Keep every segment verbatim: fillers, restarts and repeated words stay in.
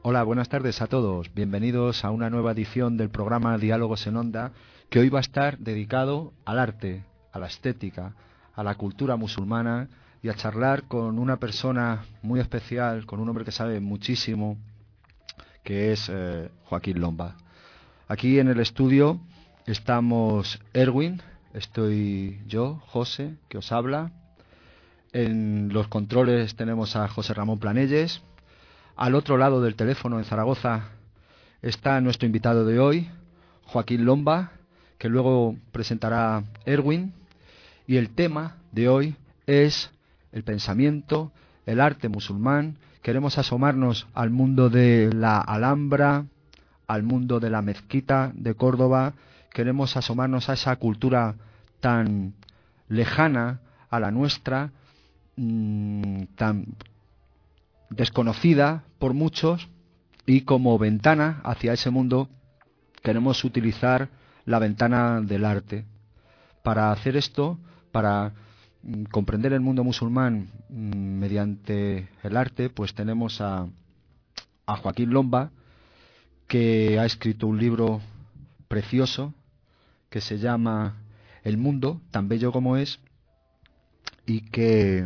Hola, buenas tardes a todos. Bienvenidos a una nueva edición del programa Diálogos en Onda, que hoy va a estar dedicado al arte, a la estética, a la cultura musulmana y a charlar con una persona muy especial, con un hombre que sabe muchísimo, que es eh, Joaquín Lomba. Aquí en el estudio estamos Erwin, estoy yo, José, que os habla. En los controles tenemos a José Ramón Planelles. Al otro lado del teléfono, en Zaragoza, está nuestro invitado de hoy, Joaquín Lomba, que luego presentará Erwin. Y el tema de hoy es el pensamiento, el arte musulmán. Queremos asomarnos al mundo de la Alhambra, al mundo de la mezquita de Córdoba. Queremos asomarnos a esa cultura tan lejana a la nuestra, mmm, tan desconocida por muchos, y como ventana hacia ese mundo queremos utilizar la ventana del arte. Para hacer esto, para mm, comprender el mundo musulmán mm, mediante el arte, pues tenemos a, a Joaquín Lomba, que ha escrito un libro precioso que se llama El mundo, tan bello como es, y que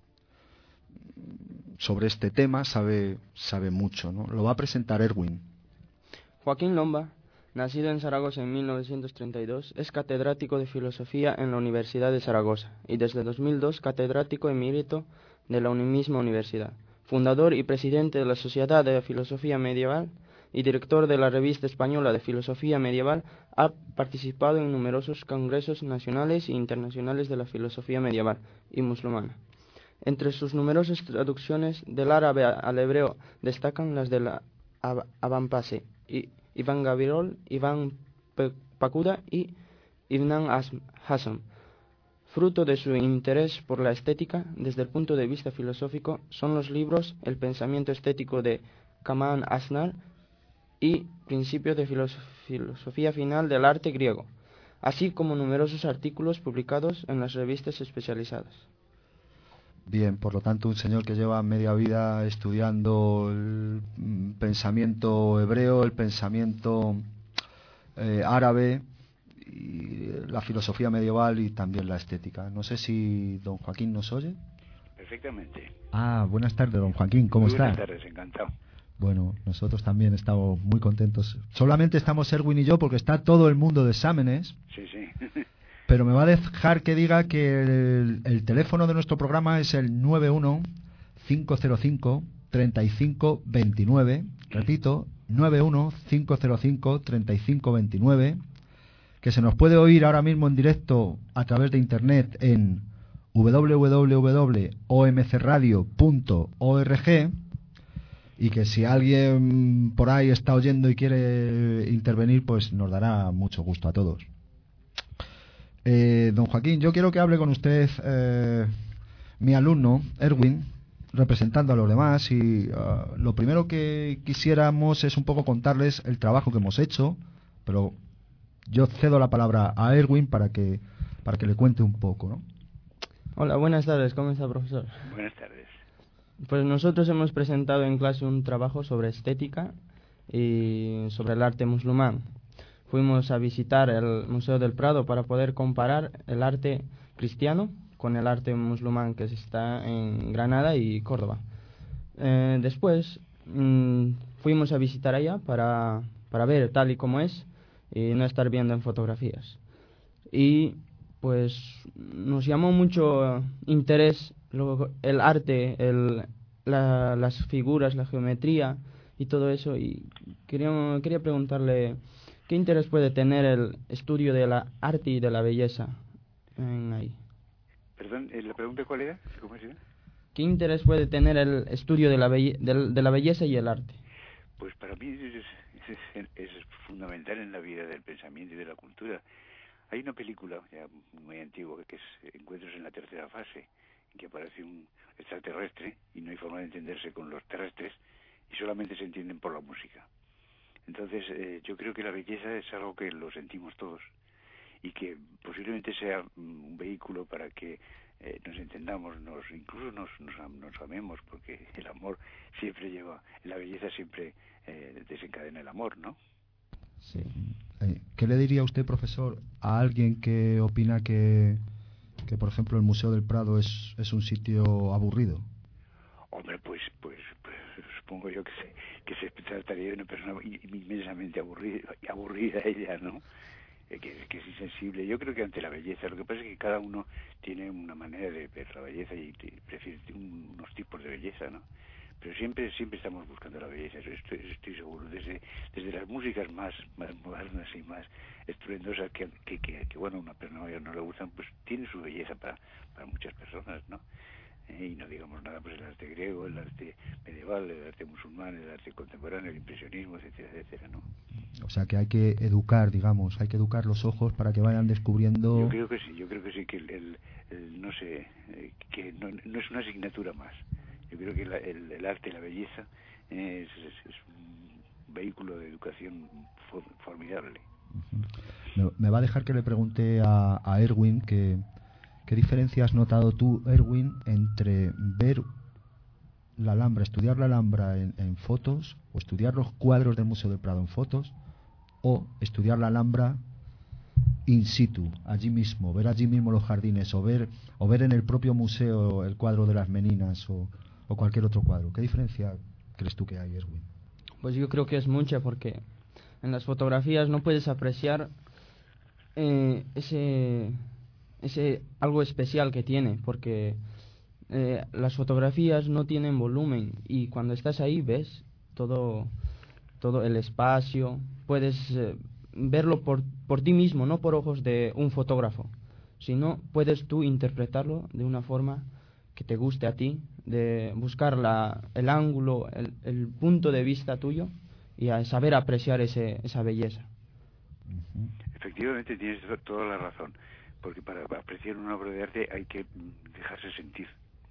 sobre este tema sabe, sabe mucho, ¿no? Lo va a presentar Erwin. Joaquín Lomba, nacido en Zaragoza en mil novecientos treinta y dos, es catedrático de Filosofía en la Universidad de Zaragoza y desde dos mil dos catedrático emérito de la misma universidad, fundador y presidente de la Sociedad de Filosofía Medieval y director de la Revista Española de Filosofía Medieval. Ha participado en numerosos congresos nacionales e internacionales de la filosofía medieval y musulmana. Entre sus numerosas traducciones del árabe al hebreo destacan las de la Abampase, Iván Gavirol, Iván Pacuda y Ibn Hazm. Fruto de su interés por la estética desde el punto de vista filosófico son los libros El pensamiento estético de Kamal Asnar y Principios de filosofía final del arte griego, así como numerosos artículos publicados en las revistas especializadas. Bien, por lo tanto, un señor que lleva media vida estudiando el pensamiento hebreo, el pensamiento eh, árabe, y la filosofía medieval y también la estética. No sé si don Joaquín nos oye. Perfectamente. Ah, buenas tardes, don Joaquín, ¿cómo Muy está? Buenas tardes, encantado. Bueno, nosotros también estamos muy contentos. Solamente estamos Erwin y yo porque está todo el mundo de exámenes. Sí, sí. Pero me va a dejar que diga que el, el teléfono de nuestro programa es el nueve uno cinco cero cinco tres cinco dos nueve. Repito, nueve uno cinco cero cinco tres cinco dos nueve. Que se nos puede oír ahora mismo en directo a través de internet en doble u doble u doble u punto o m c radio punto org. Y que si alguien por ahí está oyendo y quiere intervenir, pues nos dará mucho gusto a todos. Eh, don Joaquín, yo quiero que hable con usted, eh, mi alumno, Erwin, representando a los demás, y uh, lo primero que quisiéramos es un poco contarles el trabajo que hemos hecho, pero yo cedo la palabra a Erwin para que, para que le cuente un poco, ¿no? Hola, buenas tardes, ¿cómo está, profesor? Buenas tardes. Pues nosotros hemos presentado en clase un trabajo sobre estética y sobre el arte musulmán. Fuimos a visitar el Museo del Prado para poder comparar el arte cristiano con el arte musulmán que está en Granada y Córdoba. Eh, después mmm, fuimos a visitar allá para, para ver tal y como es y no estar viendo en fotografías. Y pues nos llamó mucho interés lo, el arte, el, la, las figuras, la geometría y todo eso. Y quería, quería preguntarle... ¿Qué interés puede tener el estudio de la arte y de la belleza en ahí? Perdón, ¿la pregunta cuál era? ¿Cómo es? ¿Qué interés puede tener el estudio de la, belle de, de la belleza y el arte? Pues para mí es, es, es fundamental en la vida del pensamiento y de la cultura. Hay una película ya muy antigua que es Encuentros en la tercera fase, en que aparece un extraterrestre y no hay forma de entenderse con los terrestres y solamente se entienden por la música. Entonces, eh, yo creo que la belleza es algo que lo sentimos todos y que posiblemente sea un vehículo para que eh, nos entendamos, nos incluso nos, nos, nos amemos, porque el amor siempre lleva, la belleza siempre eh, desencadena el amor, ¿no? Sí. Eh, ¿Qué le diría usted, profesor, a alguien que opina que, que por ejemplo, el Museo del Prado es, es un sitio aburrido? Hombre, pues, pues, pues supongo yo que se, que se trataría de una persona inmensamente aburrida, aburrida ella, ¿no? Eh, que, que es insensible. Yo creo que ante la belleza, lo que pasa es que cada uno tiene una manera de ver la belleza y, y prefiere un, unos tipos de belleza, ¿no? Pero siempre siempre estamos buscando la belleza, eso estoy, estoy seguro, desde desde las músicas más más modernas y más estruendosas que, que, que, que bueno, a una persona mayor no le gustan, pues tiene su belleza para, para muchas personas, ¿no? Eh, y no digamos nada, pues el arte griego, el arte medieval, el arte musulmán, el arte contemporáneo, el impresionismo, etcétera, etcétera, ¿no? O sea, que hay que educar, digamos, hay que educar los ojos para que vayan descubriendo... Yo creo que sí, yo creo que sí, que el, el, el no sé, eh, que no, no es una asignatura más. Yo creo que la, el, el arte y la belleza es, es, es un vehículo de educación for, formidable. Uh-huh. Me va a dejar que le pregunte a, a Erwin que, qué diferencia has notado tú, Erwin, entre ver la Alhambra, estudiar la Alhambra en, en fotos, o estudiar los cuadros del Museo del Prado en fotos, o estudiar la Alhambra in situ, allí mismo, ver allí mismo los jardines, o ver o ver en el propio museo el cuadro de las Meninas o, o cualquier otro cuadro. ¿Qué diferencia crees tú que hay, Erwin? Pues yo creo que es mucha, porque en las fotografías no puedes apreciar eh, ese ese algo especial que tiene, porque eh, las fotografías no tienen volumen y cuando estás ahí ves todo todo el espacio, puedes eh, verlo por, por ti mismo, no por ojos de un fotógrafo, sino puedes tú interpretarlo de una forma que te guste a ti, de buscar la, el ángulo, el, el punto de vista tuyo y a saber apreciar ese, esa belleza. Efectivamente, tienes toda la razón, porque para apreciar una obra de arte hay que dejarse sentir,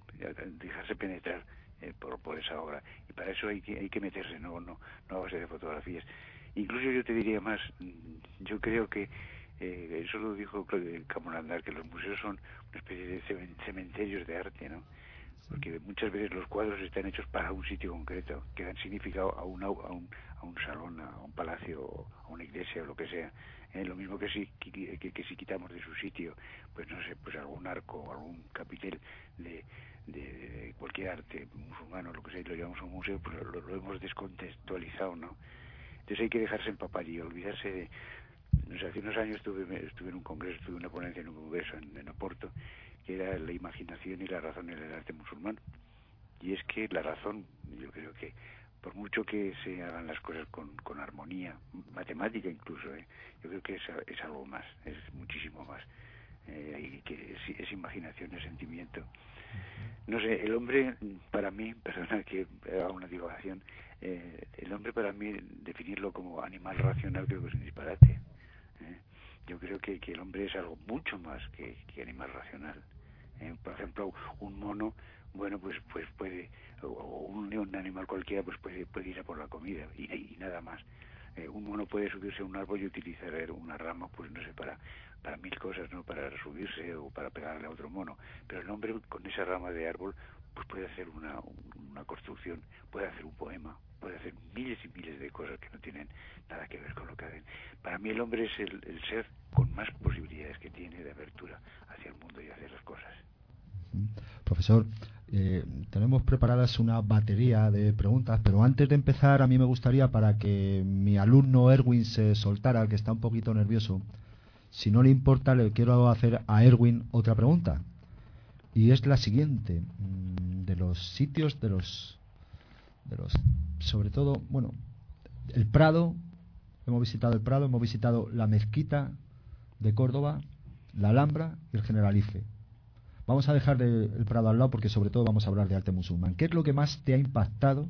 dejarse penetrar eh, por, por esa obra, y para eso hay que, hay que meterse, no, no, no a base de fotografías. Incluso yo te diría más, yo creo que eh, eso lo dijo Camolandar, que los museos son una especie de cementerios de arte, ¿no? Porque muchas veces los cuadros están hechos para un sitio concreto, que dan significado a, una, a, un, a un salón, a un palacio, a una iglesia o lo que sea. Eh, lo mismo que si, que, que, que si quitamos de su sitio, pues no sé, pues algún arco o algún capitel de, de, de cualquier arte musulmán o lo que sea, y lo llevamos a un museo, pues lo, lo hemos descontextualizado, ¿no? Entonces hay que dejarse empapar y olvidarse de... No sé, hace unos años estuve, estuve en un congreso, estuve en una ponencia en un congreso en, en Oporto, que era la imaginación y la razón en el arte musulmán. Y es que la razón, yo creo que por mucho que se hagan las cosas con, con armonía, matemática incluso, ¿eh? yo creo que es, es algo más, es muchísimo más. Eh, y que es, es imaginación, es sentimiento. No sé, el hombre, para mí, perdona que haga una divagación, eh, el hombre para mí, definirlo como animal racional creo que es un disparate. ¿eh? Yo creo que, que el hombre es algo mucho más que, que animal racional. Eh, por ejemplo, un mono, bueno, pues pues puede, o, o un, un animal cualquiera, pues puede, puede ir a por la comida y, y nada más. Eh, un mono puede subirse a un árbol y utilizar una rama, pues no sé, para, para mil cosas, ¿no? Para subirse o para pegarle a otro mono. Pero el hombre con esa rama de árbol, pues puede hacer una, una construcción, puede hacer un poema, puede hacer miles y miles de cosas que no tienen nada que ver con lo que hacen. Para mí el hombre es el, el ser con más posibilidades que tiene de apertura hacia el mundo y hacia las cosas. Profesor, eh, tenemos preparadas una batería de preguntas, pero antes de empezar a mí me gustaría, para que mi alumno Erwin se soltara, que está un poquito nervioso, si no le importa, le quiero hacer a Erwin otra pregunta. Y es la siguiente: de los sitios, de los, de los, sobre todo, bueno, el Prado, hemos visitado el Prado, hemos visitado la Mezquita de Córdoba, la Alhambra y el Generalife. Vamos a dejar de, el Prado al lado porque sobre todo vamos a hablar de arte musulmán. ¿Qué es lo que más te ha impactado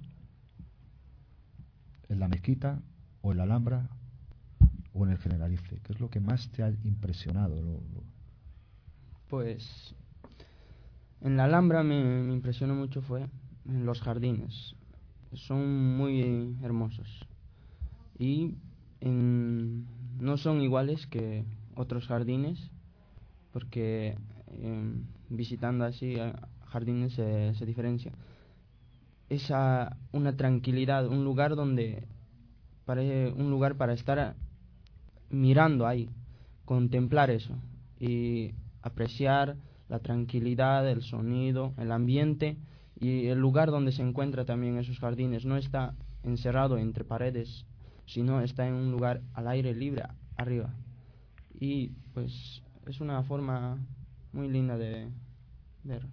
en la Mezquita o en la Alhambra o en el Generalife? ¿Qué es lo que más te ha impresionado? Lo, lo... Pues en la Alhambra me, me impresionó mucho fue en los jardines. Son muy hermosos y en, no son iguales que otros jardines, porque eh, visitando así jardines se, se diferencia, esa una tranquilidad, un lugar donde parece un lugar para estar mirando ahí, contemplar eso y apreciar la tranquilidad, el sonido, el ambiente y el lugar donde se encuentra también esos jardines. No está encerrado entre paredes, sino está en un lugar al aire libre arriba. Y pues es una forma muy linda de ver.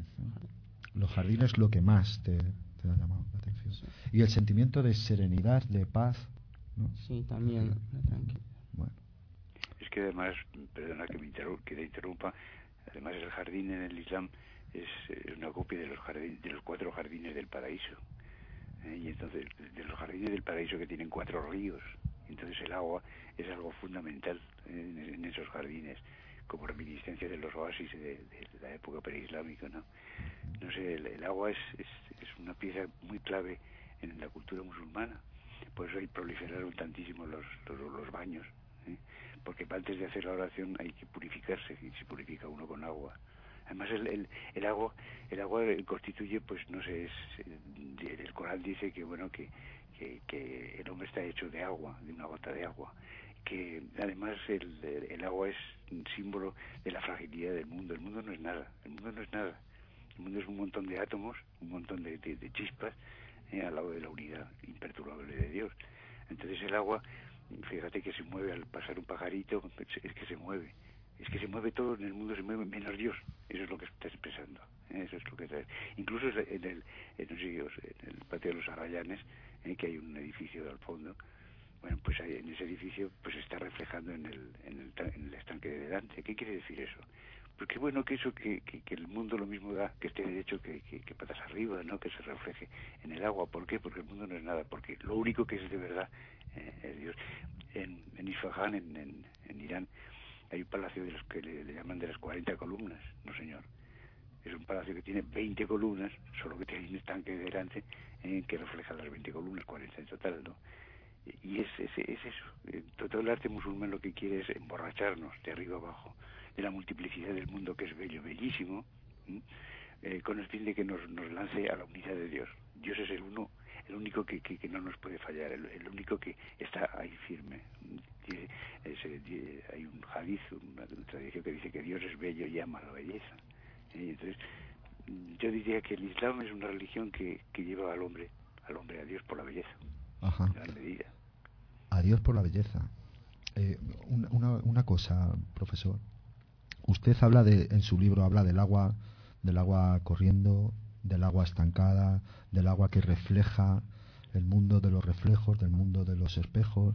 Los jardines lo que más te, te ha llamado la atención. Sí. Y el sentimiento de serenidad, de paz, ¿no? Sí, también la tranquilidad. Bueno. Es que además, perdona que me interrumpa, que te interrumpa, además el jardín en el Islam es, es una copia de los jardines, de los cuatro jardines del paraíso. ¿eh? Y entonces, de los jardines del paraíso que tienen cuatro ríos. Entonces el agua es algo fundamental en, en esos jardines, como reminiscencia de los oasis de, de la época preislámica, ¿no? No sé, el, el agua es, es, es una pieza muy clave en la cultura musulmana. Por eso ahí proliferaron tantísimo los, los, los baños, ¿eh? Porque antes de hacer la oración hay que purificarse, y se purifica uno con agua. Además el, el, el agua el agua constituye, pues no sé, es, el Corán dice que bueno que, que, que el hombre está hecho de agua, de una gota de agua, que además el, el agua es un símbolo de la fragilidad del mundo. El mundo no es nada, el mundo no es nada. El mundo es un montón de átomos, un montón de, de, de chispas, eh, al lado de la unidad imperturbable de Dios. Entonces el agua, fíjate que se mueve al pasar un pajarito, es que se mueve. Es que se mueve todo en el mundo, se mueve menos Dios. Eso es lo que está expresando. ¿eh? Eso es lo que está. Incluso en el, en, no sé, en el patio de los Arrayanes, ¿eh? que hay un edificio al fondo. Bueno, pues ahí, en ese edificio pues se está reflejando en el, en el, en el estanque de Dante. ¿Qué quiere decir eso? Porque bueno, que eso, que, que, que el mundo lo mismo da, que esté derecho que, que, que patas arriba, ¿no? Que se refleje en el agua. ¿Por qué? Porque el mundo no es nada, porque lo único que es de verdad eh, es Dios. En, en Isfahan, en, en, en Irán, hay un palacio de los que le, le llaman de las cuarenta columnas, no señor. Es un palacio que tiene veinte columnas, solo que tiene un estanque de delante eh, que refleja las veinte columnas, cuarenta en total, ¿no? Y es, es, es eso. Todo el arte musulmán lo que quiere es emborracharnos de arriba abajo de la multiplicidad del mundo, que es bello, bellísimo, eh, con el fin de que nos, nos lance a la unidad de Dios. Dios es el uno, el único que, que, que no nos puede fallar, el, el único que está ahí firme. Es, es, hay un hadith, una, una tradición que dice que Dios es bello y ama la belleza. ¿eh? Entonces, yo diría que el Islam es una religión que, que lleva al hombre, al hombre a Dios por la belleza. Ajá. En gran medida. A Dios por la belleza. Eh, una, una, una cosa, profesor. Usted habla de, en su libro habla del agua, del agua corriendo, del agua estancada, del agua que refleja el mundo de los reflejos, del mundo de los espejos.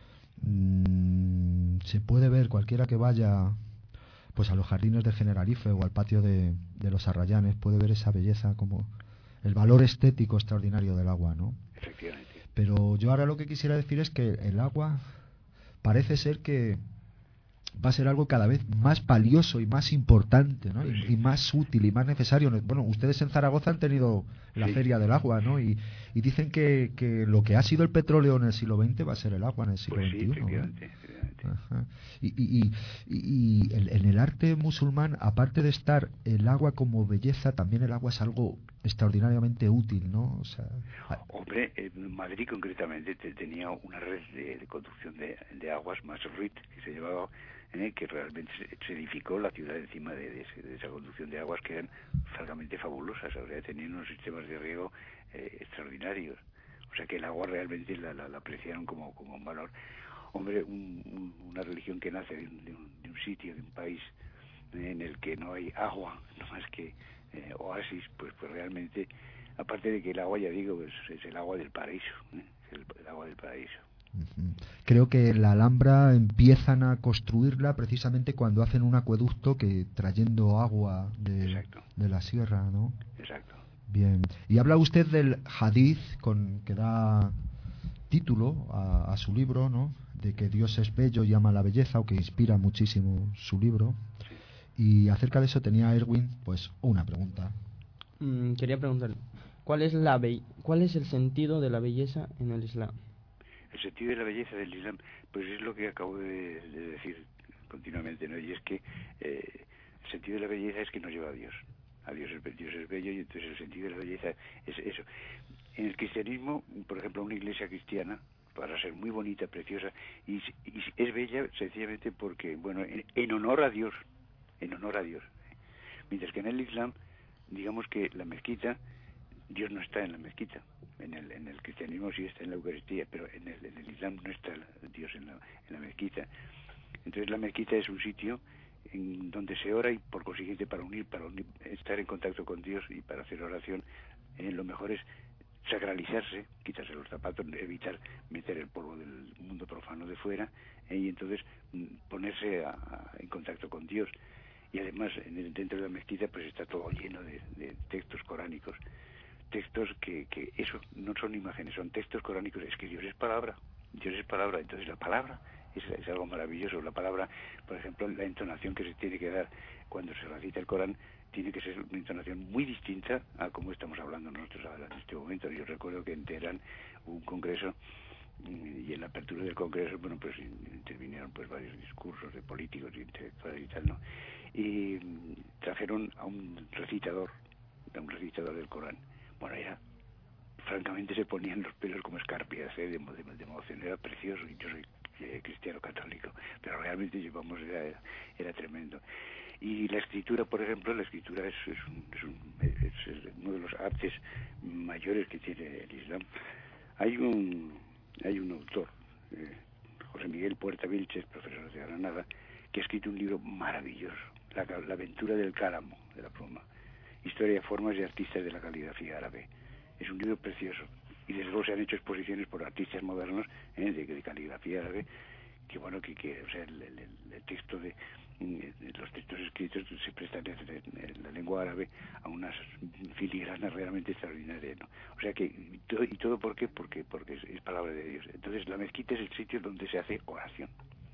Mm, se puede ver, cualquiera que vaya pues a los jardines de Generalife o al patio de, de los Arrayanes, puede ver esa belleza, como el valor estético extraordinario del agua, ¿no? Efectivamente. Pero yo ahora lo que quisiera decir es que el agua parece ser que va a ser algo cada vez más valioso y más importante, ¿no? Y, y más útil y más necesario. Bueno, ustedes en Zaragoza han tenido la sí. Feria del Agua, ¿no? Y, y dicen que, que lo que ha sido el petróleo en el siglo veinte va a ser el agua en el siglo pues veintiuno. Sí, efectivamente, ¿no? efectivamente. Ajá. Y, y, y, y el, en el arte musulmán, aparte de estar el agua como belleza, también el agua es algo extraordinariamente útil, ¿no? O sea, hombre, en Madrid concretamente tenía una red de, de conducción de, de aguas, más R I T, que se llevaba, eh, que realmente se, se edificó la ciudad encima de, de, ese, de esa conducción de aguas, que eran francamente fabulosas. O sea, tenían unos sistemas de riego eh, extraordinarios. O sea que el agua realmente la, la, la apreciaron como, como un valor. Hombre, un, un, una religión que nace de un, de, un, de un sitio, de un país eh, en el que no hay agua, no más que eh, oasis, pues, pues realmente, aparte de que el agua, ya digo, pues, es el agua del paraíso, ¿eh? es el, el agua del paraíso. Creo que en la Alhambra empiezan a construirla precisamente cuando hacen un acueducto que trayendo agua de, de la sierra, ¿no? Exacto. Bien. Y habla usted del hadith con que da título a, a su libro, ¿no? De que Dios es bello y ama la belleza, o que inspira muchísimo su libro. Sí. Y acerca de eso tenía Erwin, pues, una pregunta. Mm, quería preguntarle, ¿cuál es la be- ¿cuál es el sentido de la belleza en el Islam? El sentido de la belleza del Islam, pues es lo que acabo de, de decir continuamente, ¿no? Y es que eh, el sentido de la belleza es que nos lleva a Dios. a Dios es, Dios es bello, y entonces el sentido de la belleza es eso. En el cristianismo, por ejemplo, una iglesia cristiana, para ser muy bonita, preciosa, y, y es bella sencillamente porque, bueno, en, en honor a Dios, en honor a Dios. Mientras que en el Islam, digamos que la mezquita, Dios no está en la mezquita. En el, en el cristianismo sí está en la Eucaristía, pero en el, en el Islam no está Dios en la, en la mezquita. Entonces la mezquita es un sitio en donde se ora y por consiguiente para unir, para unir, estar en contacto con Dios y para hacer oración, eh, lo mejor es sacralizarse, quitarse los zapatos, evitar meter el polvo del mundo profano de fuera, eh, y entonces mm, ponerse a, a, en contacto con Dios. Y además en el, dentro de la mezquita pues está todo lleno de, de textos coránicos, textos que, que eso no son imágenes, son textos coránicos. Es que Dios es palabra, Dios es palabra. Entonces la palabra es, es algo maravilloso. La palabra, por ejemplo, la entonación que se tiene que dar cuando se recita el Corán tiene que ser una entonación muy distinta a como estamos hablando nosotros ahora en este momento. Yo recuerdo que en Teherán hubo un congreso, y en la apertura del congreso, bueno, pues intervinieron pues varios discursos de políticos y intelectuales y tal, ¿no? Y trajeron a un recitador, a un recitador del Corán. Bueno, era, francamente se ponían los pelos como escarpias, ¿eh? de, de, de emoción, era precioso, y yo soy eh, cristiano católico, pero realmente llevamos, era, era tremendo. Y la escritura, por ejemplo, la escritura es, es, un, es, un, es uno de los artes mayores que tiene el Islam. Hay un, hay un autor, eh, José Miguel Puerta Vilches, profesor de Granada, que ha escrito un libro maravilloso, La, la aventura del cálamo, de la pluma, historia de formas y artistas de la caligrafía árabe. Es un libro precioso, y desde luego se han hecho exposiciones por artistas modernos, eh, de, de caligrafía árabe, que bueno, que, que o sea, el, el, el texto de, de los textos escritos se prestan en, en la lengua árabe a unas filigranas realmente extraordinarias, ¿no? O sea que, y todo, y todo ¿por qué? Porque, porque es, es palabra de Dios. Entonces la mezquita es el sitio donde se hace oración,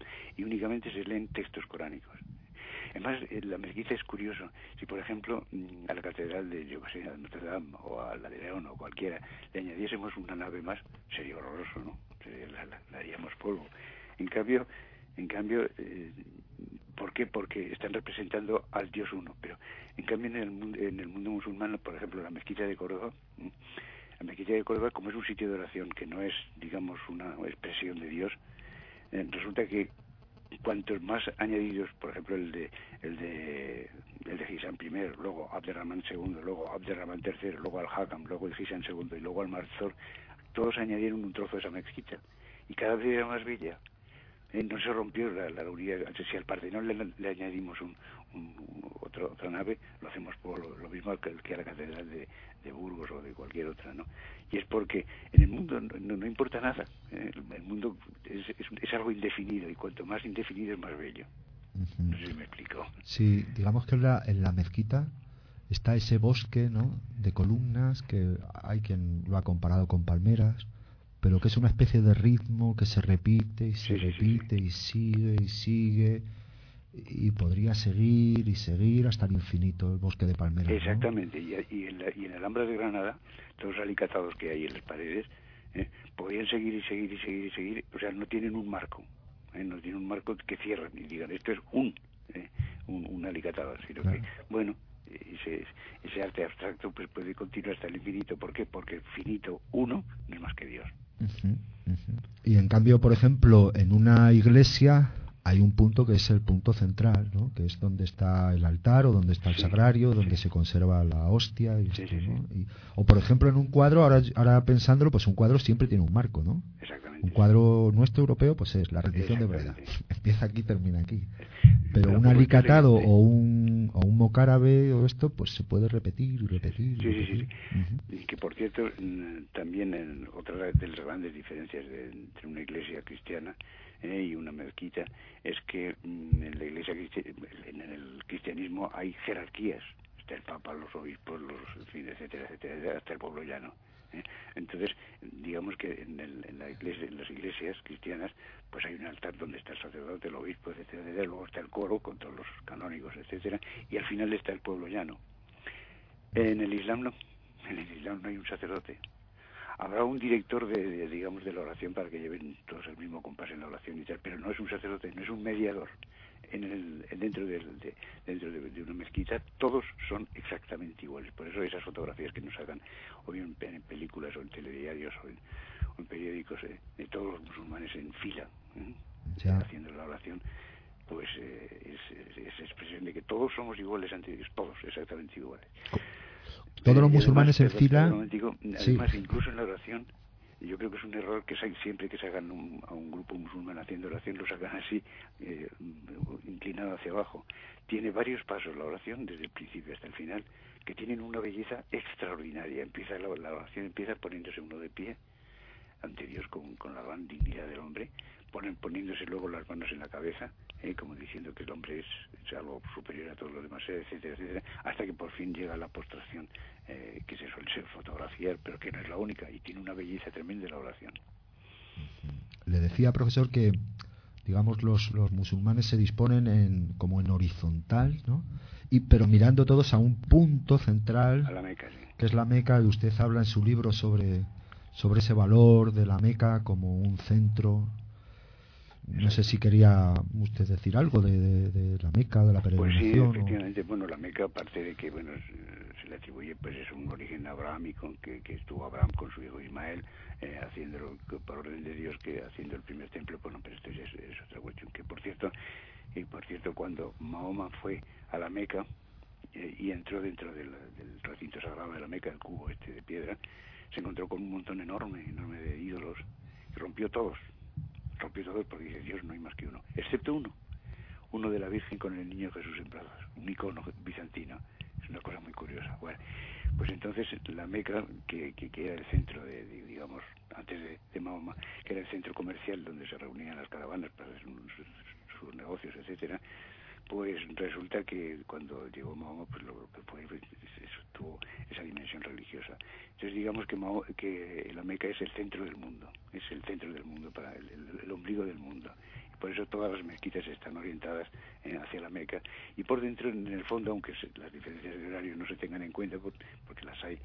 y únicamente se leen textos coránicos. Además, la mezquita es curioso. Si, por ejemplo, a la catedral de, yo qué sé, de Notre Dame, o a la de León, o cualquiera, le añadiésemos una nave más, sería horroroso, ¿no? Sería, la, la, la haríamos polvo. En cambio, en cambio, eh, ¿por qué? Porque están representando al Dios uno. Pero, en cambio, en el mundo, en el mundo musulmán, por ejemplo, la mezquita de Córdoba, ¿eh? la mezquita de Córdoba, como es un sitio de oración que no es, digamos, una expresión de Dios, eh, resulta que cuantos más añadidos, por ejemplo el de el de el de Hisam primero, luego Abderrahman segundo, luego Abderrahman tercero, luego Al-Hakam, luego el Hisam segundo y luego Al-Marzor, todos añadieron un trozo de esa mezquita y cada vez era más bella. Eh, no se rompió la, la unidad. Si al Partenón le, le añadimos un, un, otro, otra nave, lo hacemos por lo, lo mismo que, que a la catedral de, de Burgos o de cualquier otra, ¿no? Y es porque en el mundo no, no, no importa nada. ¿eh? El, el mundo es, es, es algo indefinido, y cuanto más indefinido es más bello. Uh-huh. No sé si me explico. Sí, digamos que en la, en la mezquita está ese bosque, ¿no?, de columnas que hay quien lo ha comparado con palmeras, pero que es una especie de ritmo que se repite y se sí, repite sí, sí. y sigue y sigue, y podría seguir y seguir hasta el infinito el bosque de palmeras. Exactamente, ¿no? y, y, en la, y en el Alhambra de Granada, todos los alicatados que hay en las paredes, ¿eh? podrían seguir y seguir y seguir y seguir, o sea, no tienen un marco, ¿eh? no tienen un marco que cierren y digan, esto es un, ¿eh? un, un alicatado, sino claro. que, bueno, ese, ese arte abstracto pues puede continuar hasta el infinito. ¿Por qué? Porque el finito, uno, no es más que Dios. Uh-huh, uh-huh. Y en cambio, por ejemplo, en una iglesia hay un punto que es el punto central, ¿no?, que es donde está el altar o donde está el sí, sagrario, donde sí. se conserva la hostia. Y sí, esto, sí, ¿no? sí. Y, o por ejemplo, en un cuadro, ahora, ahora pensándolo, pues un cuadro siempre tiene un marco, ¿no? Exactamente. Un cuadro nuestro europeo, pues es la rendición de Breda. Empieza aquí, termina aquí. Pero bueno, un alicatado o un, o un mozárabe o esto, pues se puede repetir y repetir. Sí, y sí, repetir. sí. sí. Uh-huh. Y que, por cierto, también en otra de las grandes diferencias de, entre una iglesia cristiana eh, y una mezquita es que mm, en la iglesia en el cristianismo hay jerarquías. Está el papa, los obispos, los, en fin, etcétera, etcétera, hasta el pueblo llano. ¿eh? Entonces, digamos que en, el, en, la iglesia, en las iglesias cristianas, pues hay un altar donde está el sacerdote, el obispo, etcétera, etcétera, luego está el coro con todos los canónigos, etcétera, y al final está el pueblo llano. En el Islam no, en el Islam no hay un sacerdote. Habrá un director de, de, digamos, de la oración para que lleven todos el mismo compás en la oración y tal, pero no es un sacerdote, no es un mediador. En el, dentro del, de, dentro de, de una mezquita todos son exactamente iguales. Por eso esas fotografías que nos sacan o bien en películas o en telediarios o en, o en periódicos eh, de todos los musulmanes en fila ¿eh? Ya. haciendo la oración, pues eh, es, es, es expresión de que todos somos iguales ante Dios, todos exactamente iguales. Todos los musulmanes en fila. Además, sí. Incluso en la oración, yo creo que es un error que siempre que sacan un, a un grupo musulmán haciendo oración, lo sacan así, eh, inclinado hacia abajo. Tiene varios pasos la oración, desde el principio hasta el final, que tienen una belleza extraordinaria. Empieza la, la oración empieza poniéndose uno de pie ante Dios con, con la gran dignidad del hombre, ponen, poniéndose luego las manos en la cabeza, eh, como diciendo que el hombre es, es algo superior a todos los demás, etcétera, etcétera, hasta que por fin llega la postración, eh, que se suele ser fotografiar, pero que no es la única, y tiene una belleza tremenda la oración. Le decía, profesor, que digamos los, los musulmanes se disponen en, como en horizontal, ¿no? Y, pero mirando todos a un punto central, a la Meca, sí. Que es la Meca, y usted habla en su libro sobre sobre ese valor de la Meca como un centro. No sé si quería usted decir algo de, de, de la Meca, de la peregrinación. Pues sí, efectivamente, o... bueno, la Meca, aparte de que, bueno, se le atribuye, pues es un origen abrahámico, que, que estuvo Abraham con su hijo Ismael, eh, haciéndolo por orden de Dios, que haciendo el primer templo, bueno, pero esto ya es, es otra cuestión, que por cierto, y por cierto, cuando Mahoma fue a la Meca, eh, y entró dentro del, del recinto sagrado de la Meca, el cubo este de piedra, se encontró con un montón enorme, enorme de ídolos, y rompió todos, rompió todos porque dice, Dios no hay más que uno, excepto uno, uno de la Virgen con el niño Jesús en brazos, un icono bizantino, es una cosa muy curiosa. Bueno, pues entonces la Meca, que, que, que era el centro de, de digamos, antes de, de Mahoma, que era el centro comercial donde se reunían las caravanas para hacer sus, sus negocios, etcétera, pues resulta que cuando llegó Mahoma, pues lo que fue, pues, eso, tuvo esa dimensión religiosa. Entonces digamos que, Mahoma, que la Meca es el centro del mundo, es el centro del mundo, para el, el, el ombligo del mundo. Y por eso todas las mezquitas están orientadas eh, hacia la Meca. Y por dentro, en el fondo, aunque se, las diferencias de horario no se tengan en cuenta, por, porque las hay,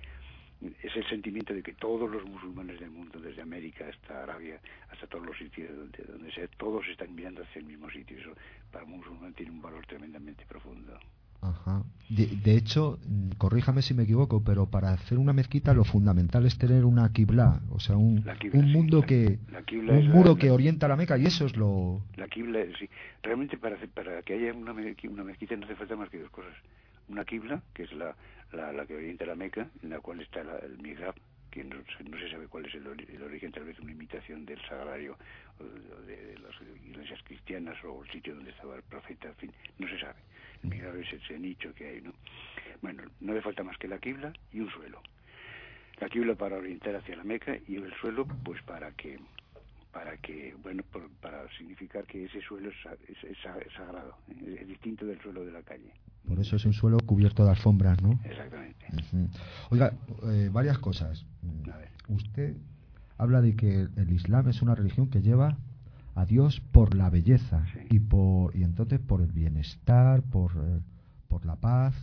es el sentimiento de que todos los musulmanes del mundo, desde América hasta Arabia, hasta todos los sitios donde, donde sea, todos están mirando hacia el mismo sitio. Eso para un musulmán tiene un valor tremendamente profundo. Ajá. De, de hecho, corríjame si me equivoco, pero para hacer una mezquita lo fundamental es tener una qibla, o sea, un, qibla, un mundo sí, que, la, la un muro la, que la, orienta la Meca, y eso es lo... La qibla, sí. Realmente para, para que haya una, una mezquita no hace falta más que dos cosas. Una qibla, que es la, la, la que orienta la Meca, en la cual está la, el mihrab, que no, no se sabe cuál es el, el origen, tal vez una imitación del sagrario o de, de las iglesias cristianas o el sitio donde estaba el profeta, en fin, no se sabe. El mihrab es ese nicho que hay, ¿no? Bueno, no hace falta más que la qibla y un suelo. La qibla para orientar hacia la Meca y el suelo, pues para que, para que bueno, por, para significar que ese suelo es, es, es, es sagrado, es, es distinto del suelo de la calle. Por eso es un suelo cubierto de alfombras, ¿no? Exactamente. Uh-huh. Oiga, eh, varias cosas. Usted habla de que el Islam es una religión que lleva a Dios por la belleza, sí. y por y entonces por el bienestar, por, eh, por la paz.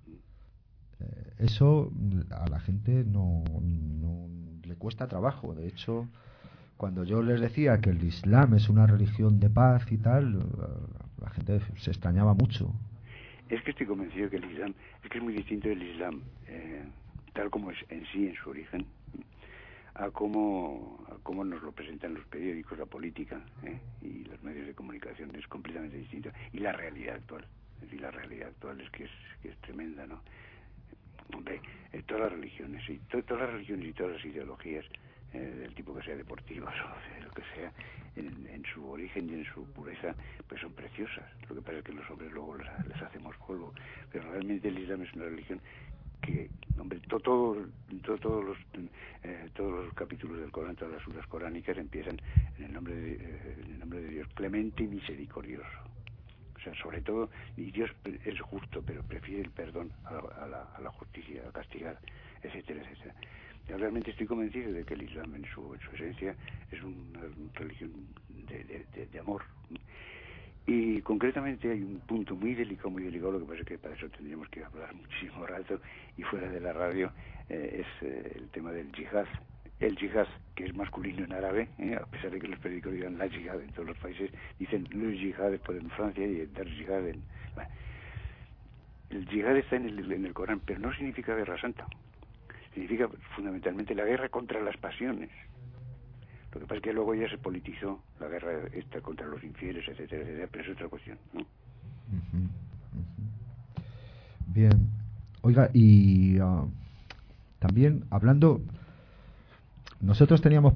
Eh, eso a la gente no, no le cuesta trabajo. De hecho, cuando yo les decía que el Islam es una religión de paz y tal, la gente se extrañaba mucho. Es que estoy convencido que el Islam, es que es muy distinto del Islam, eh, tal como es en sí, en su origen, a cómo, a cómo nos lo presentan los periódicos, la política eh, y los medios de comunicación, es completamente distinto. Y la realidad actual, es decir, la realidad actual es que es, que es tremenda, ¿no? Hombre, eh, todas las religiones, y to, todas las religiones y todas las ideologías, eh, del tipo que sea deportivas o de lo que sea, en, en su origen y en su pureza, pues son preciosas. Lo que pasa es que los hombres luego les, les hacemos polvo. Pero realmente el Islam es una religión que, hombre, to, todo, to, todos los eh, todos los capítulos del Corán, todas las suras coránicas empiezan en el nombre de, eh, en el nombre de Dios, clemente y misericordioso. O sea, sobre todo, y Dios es justo, pero prefiere el perdón a la, a la, a la justicia, a castigar, etcétera, etcétera. Yo realmente estoy convencido de que el Islam en su, en su esencia es una religión de, de, de, de amor. Y concretamente hay un punto muy delicado, muy delicado, lo que pasa es que para eso tendríamos que hablar muchísimo rato, y fuera de la radio, eh, es eh, el tema del yihad. el yihad, que es masculino en árabe, ¿eh? A pesar de que los periódicos digan la yihad en todos los países, dicen el yihad después en Francia y el dar yihad en... Bueno, el yihad está en el, en el Corán, pero no significa guerra santa. Significa fundamentalmente la guerra contra las pasiones. Lo que pasa es que luego ya se politizó la guerra esta contra los infieles, etcétera, etcétera, pero es otra cuestión, ¿no? Uh-huh, uh-huh. Bien. Oiga, y uh, también hablando, nosotros teníamos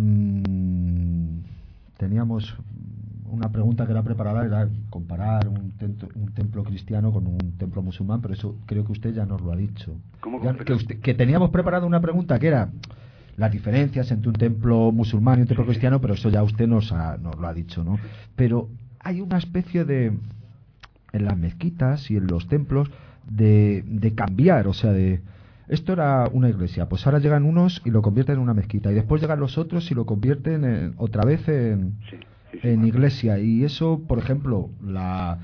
mmm, teníamos una pregunta que era preparada, era comparar un, templo, un templo cristiano con un templo musulmán, pero eso creo que usted ya nos lo ha dicho. ¿Cómo, ya, que, usted, que teníamos preparada una pregunta que era las diferencias entre un templo musulmán y un templo cristiano, pero eso ya usted nos, ha, nos lo ha dicho, ¿no? Pero hay una especie de, en las mezquitas y en los templos, de, de cambiar, o sea, de... Esto era una iglesia, pues ahora llegan unos y lo convierten en una mezquita, y después llegan los otros y lo convierten en, otra vez en, sí, sí, sí, en iglesia. Y eso, por ejemplo, la,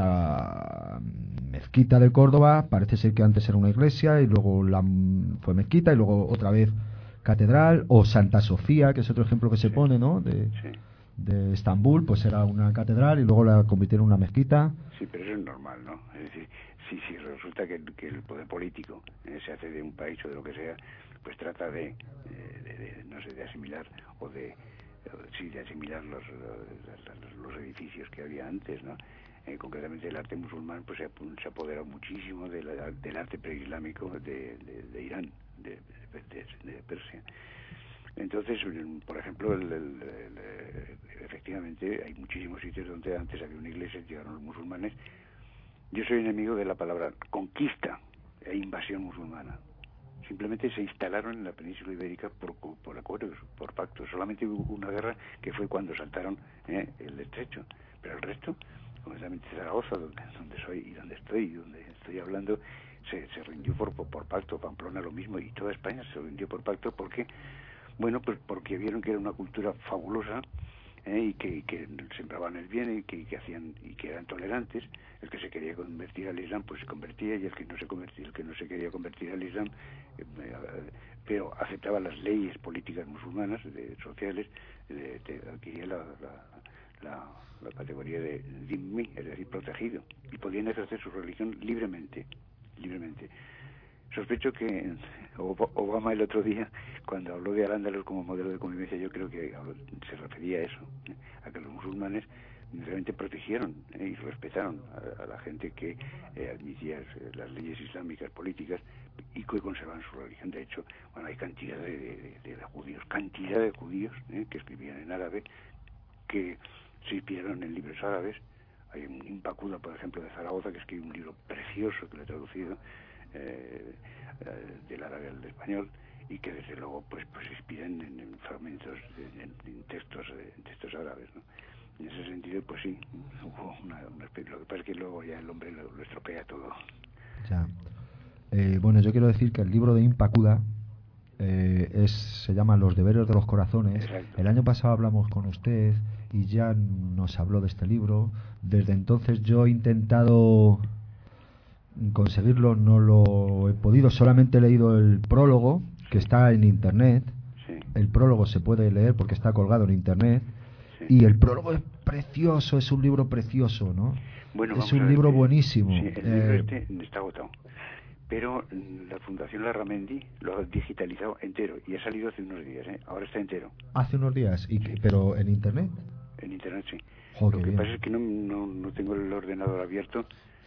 la mezquita de Córdoba parece ser que antes era una iglesia y luego la fue mezquita y luego otra vez catedral, o Santa Sofía, que es otro ejemplo que se sí, pone, ¿no? De, sí. de Estambul, pues era una catedral y luego la convirtieron en una mezquita. Sí, pero eso es normal, ¿no? Es decir, si, si resulta que, que el poder político eh, se hace de un país o de lo que sea, pues trata de, eh, de, de no sé, de asimilar o de, sí, de asimilar los, los, los edificios que había antes, ¿no? Eh, concretamente el arte musulmán pues se ha, se ha apoderado muchísimo de la, del arte preislámico de, de, de Irán, de, de, de Persia. Entonces, por ejemplo, el, el, el, efectivamente hay muchísimos sitios donde antes había una iglesia y llegaron los musulmanes. Yo soy enemigo de la palabra conquista e invasión musulmana. Simplemente se instalaron en la península ibérica por, por acuerdos, por pactos. Solamente hubo una guerra que fue cuando saltaron eh, el estrecho, pero el resto, concretamente Zaragoza, donde, donde soy y donde estoy y donde estoy hablando, se, se rindió por, por, por pacto. Pamplona lo mismo, y toda España se rindió por pacto. ¿Por qué? Bueno, pues porque vieron que era una cultura fabulosa, eh, y que, que sembraban el bien y que, que hacían y que eran tolerantes. El que se quería convertir al Islam pues se convertía, y el que no se convertía, el que no se quería convertir al Islam eh, pero aceptaba las leyes políticas musulmanas, de, sociales, de, de, adquiría la, la, la, la categoría de dhimmi, es decir, protegido, y podían ejercer su religión libremente, libremente. Sospecho que Obama el otro día, cuando habló de Al-Ándalus como modelo de convivencia, yo creo que se refería a eso, ¿eh? A que los musulmanes realmente protegieron ¿eh? y respetaron a, a la gente que eh, admitía eh, las leyes islámicas políticas y que conservaban su religión. De hecho, bueno, hay cantidad de, de, de, de judíos, cantidad de judíos ¿eh? que escribían en árabe, que se inspiraron en libros árabes. Hay un Impacuda, por ejemplo, de Zaragoza, que escribe un libro precioso que lo he traducido Eh, eh, del árabe al español, y que desde luego pues pues se inspiran en, en fragmentos de, en, en textos eh, en textos árabes, ¿no? En ese sentido pues sí hubo una, una especie. Lo que pasa es que luego ya el hombre lo, lo estropea todo. Ya. Eh, bueno, yo quiero decir que el libro de Impacuda eh, es se llama Los deberes de los corazones. Exacto. El año pasado hablamos con usted y ya nos habló de este libro. Desde entonces yo he intentado conseguirlo, no lo he podido, solamente he leído el prólogo, que está en internet. Sí. El prólogo se puede leer porque está colgado en internet. Sí. Y el prólogo es precioso, es un libro precioso, ¿no? Bueno, es un libro que, buenísimo. Sí, el libro eh, este está agotado, pero la Fundación Larramendi lo ha digitalizado entero y ha salido hace unos días, ¿eh? Ahora está entero. Hace unos días, y sí. Pero en internet. En internet sí. Oh, lo que bien. pasa es que no, no, no tengo el ordenador abierto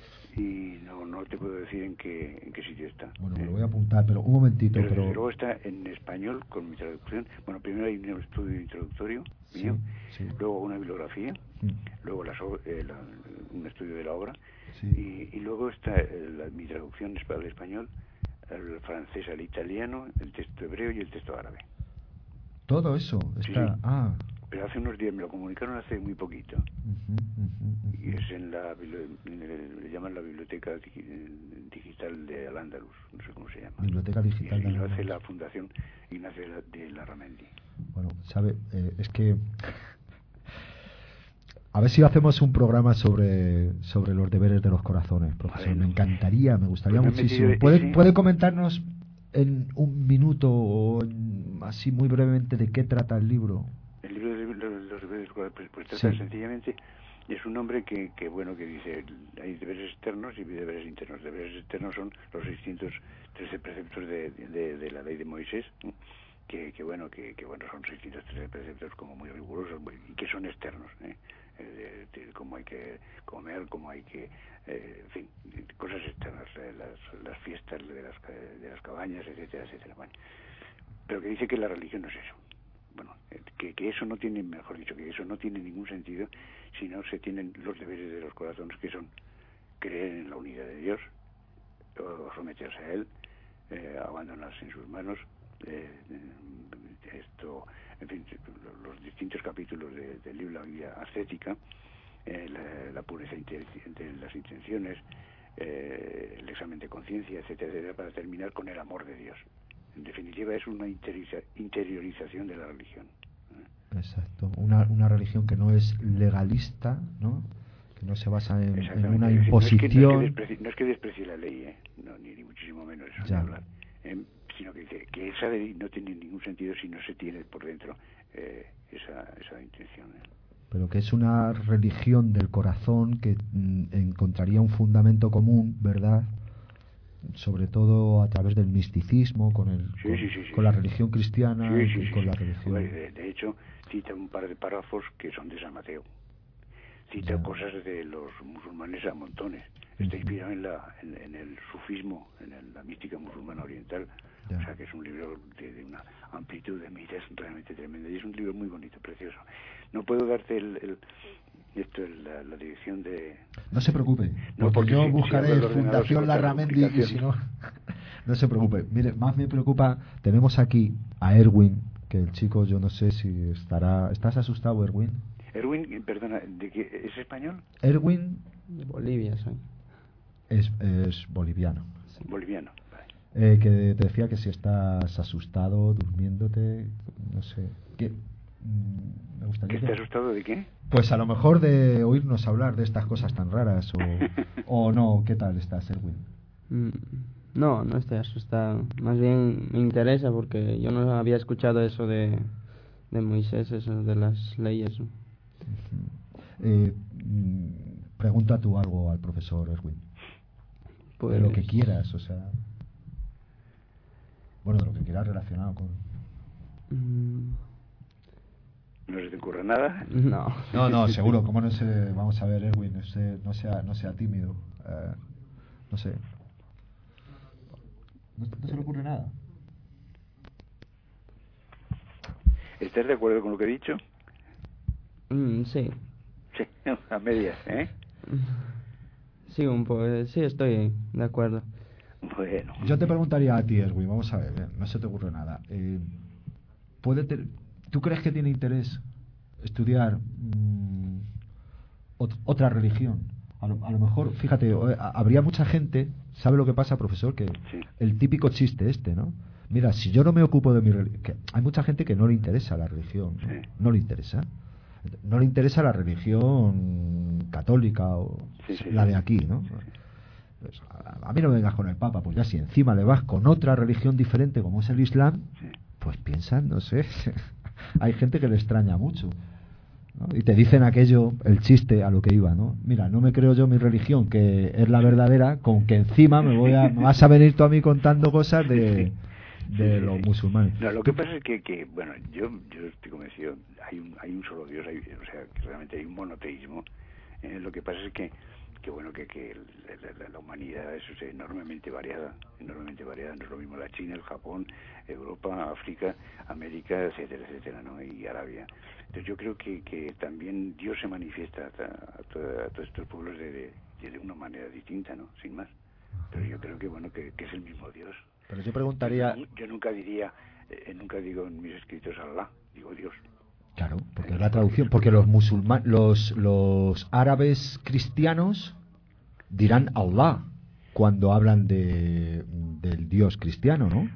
y no no te puedo decir en qué en qué sitio está. Bueno, me lo voy a apuntar, pero un momentito. Pero, pero... desde luego está en español con mi traducción. Bueno, primero hay un estudio introductorio mío, sí, sí. Luego una bibliografía, mm. luego las, eh, la, un estudio de la obra, sí. y, y luego está eh, la, mi traducción al español, al francés, al italiano, el texto hebreo y el texto árabe. Todo eso está... Sí. Ah... Pero hace unos días me lo comunicaron, hace muy poquito. Uh-huh, uh-huh, uh-huh. Y es en la, en el, le llaman la biblioteca digital de Al-Ándalus, no sé cómo se llama. Biblioteca digital. Y, y lo hace la Fundación Ignacio de Larramendi. Bueno, sabe, eh, es que a ver si hacemos un programa sobre sobre los deberes de los corazones, profesor. Bueno, me encantaría, me gustaría pues muchísimo. ¿Puede, ese... ¿Puede comentarnos en un minuto o en, así muy brevemente de qué trata el libro? El libro de los, los deberes pues, pues trata Sí. sencillamente, es un hombre que, que bueno que dice hay deberes externos y deberes internos. Deberes externos son los seiscientos trece preceptos de, de, de la ley de Moisés, ¿no? que, que bueno que, que bueno son seiscientos trece preceptos como muy rigurosos muy, y que son externos, ¿eh? Eh, de, de cómo hay que comer, cómo hay que eh, en fin, cosas externas, eh, las, las fiestas de las, de las cabañas, etcétera, etcétera. Bueno, pero que dice que la religión no es eso. Bueno, que, que eso no tiene, mejor dicho, que eso no tiene ningún sentido si no se tienen los deberes de los corazones, que son creer en la unidad de Dios, o someterse a Él, eh, abandonarse en sus manos, eh, esto, en fin, los distintos capítulos de, del libro La Vida Ascética, eh, la, la pureza inter, de las intenciones, eh, el examen de conciencia, etcétera, etcétera, para terminar con el amor de Dios. En definitiva, es una interioriza, interiorización de la religión. Exacto, una, una religión que no es legalista, ¿no? Que no se basa en, en una decir, imposición. No es, que, no, es que desprecie, no es que desprecie la ley, ¿eh? No, ni, ni muchísimo menos eso, ya. Ni hablar. Eh, sino que dice que esa ley no tiene ningún sentido si no se tiene por dentro eh, esa, esa intención. ¿eh? Pero que es una religión del corazón que mm, encontraría un fundamento común, ¿verdad? Sobre todo a través del misticismo, con el sí, con, sí, sí, sí, con la religión cristiana sí, y sí, sí, con sí. la religión. De, de hecho, cita un par de párrafos que son de San Mateo. Cita ya. cosas de los musulmanes a montones. Está inspirado en, la, en, en el sufismo, en el, la mística musulmana oriental. Ya. O sea que es un libro de, de una amplitud de medidas realmente tremenda. Y es un libro muy bonito, precioso. No puedo darte el, el esto es la, la dirección de... No se preocupe, no, porque, porque yo si, buscaré si Fundación Larramendi y si no... No se preocupe. Mire, más me preocupa, tenemos aquí a Erwin, que el chico yo no sé si estará... ¿Estás asustado, Erwin? Erwin, perdona, ¿de qué, ¿es español? Erwin... De Bolivia soy. Es, es boliviano. Sí. Boliviano, vale. Eh, que te decía que si estás asustado, durmiéndote, no sé... ¿Qué? Mm, me gustaría ¿Que esté que... asustado de qué? Pues a lo mejor de oírnos hablar de estas cosas tan raras o, o no. ¿Qué tal estás, Erwin? Mm, no, no estoy asustado. Más bien me interesa porque yo no había escuchado eso de, de Moisés, eso de las leyes. ¿no? Eh, mm, pregunta tú algo al profesor Erwin. Pues... De lo que quieras, o sea... Bueno, de lo que quieras relacionado con... Mm. ¿No se te ocurre nada? No. No, no, seguro. ¿Cómo no se... Vamos a ver, Erwin, no, sé, no, sea, no sea tímido. Eh, no sé. ¿No, ¿No se le ocurre nada? ¿Estás de acuerdo con lo que he dicho? Mm, sí. Sí, a medias, ¿eh? Sí, un poco. Sí, estoy de acuerdo. Bueno. Yo te preguntaría a ti, Erwin, vamos a ver, no se te ocurre nada. Eh, ¿puede ter... ¿Tú crees que tiene interés estudiar mmm, ot- otra religión? A lo, a lo mejor, fíjate, a, habría mucha gente, ¿sabe lo que pasa, profesor? Que sí. El típico chiste este, ¿no? Mira, si yo no me ocupo de mi religión... Hay mucha gente que no le interesa la religión, ¿no? Sí. No le interesa. No le interesa la religión católica o sí, sí, la de aquí, ¿no? Sí. Pues a, a mí no me vengas con el Papa, pues ya si encima le vas con otra religión diferente como es el Islam, sí. Pues piensan, no sé, hay gente que le extraña mucho, ¿no? Y te dicen aquello, el chiste a lo que iba, ¿no? Mira, no me creo yo mi religión, que es la verdadera, con que encima me voy a, me vas a venir tú a mí contando cosas de, de los musulmanes. No, lo que pasa es que, que bueno, yo yo estoy convencido, hay un, hay un solo Dios, hay, o sea, que realmente hay un monoteísmo. Eh, lo que pasa es que que bueno que, que la, la, la humanidad es, o sea, enormemente variada, enormemente variada, no es lo mismo la China, el Japón, Europa, África, América, etcétera, etcétera, ¿no? Y Arabia. Entonces yo creo que, que también Dios se manifiesta a, a, toda, a todos estos pueblos de, de, de una manera distinta, ¿no? Sin más. Pero yo creo que bueno que, que es el mismo Dios. Pero yo preguntaría... Yo, yo nunca diría, eh, nunca digo en mis escritos Allah, digo Dios. Claro, porque es la traducción, porque los musulmanes, los, los árabes cristianos dirán Allah cuando hablan de del Dios cristiano, ¿no?